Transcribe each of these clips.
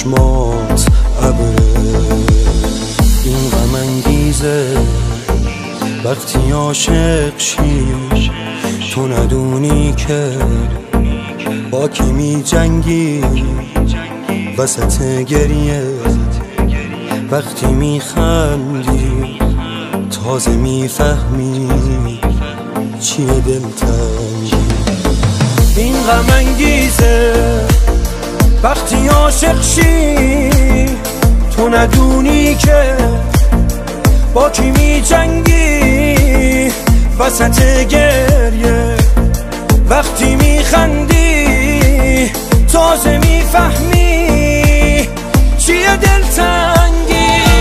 چشمات ابره. این غم انگیزه وقتی عاشق شی، تو ندونی که با کی می جنگی. وسط گریه وقتی می خندی، تازه می فهمی چیه دلتنگی. این غم انگیزه وقتی عاشق شی، تو ندونی که با کی می جنگی. وسط گریه وقتی می خندی، تازه می فهمی چیه دلتنگی.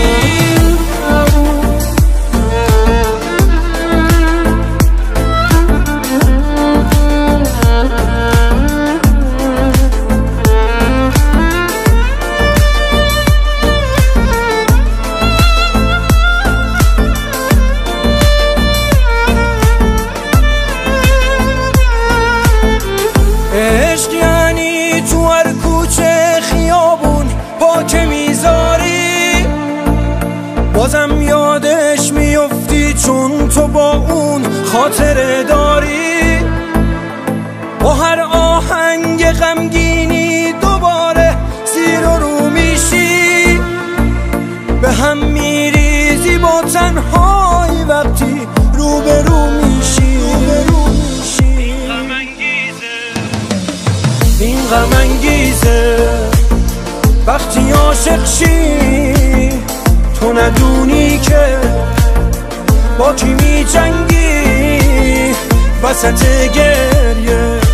عشق یعنی تو هر کوچه خیابون پا که میذاری، بازم یادش میفتی چون تو با اون خاطره داری. با هر آهنگ غمگینی دوباره زیر و رو میشی، به هم میریزی با تنهایی وقتی رو به رو میشی. این غم انگیزه وقتی عاشق شی، تو ندونی که با کی می جنگی. وسط گریه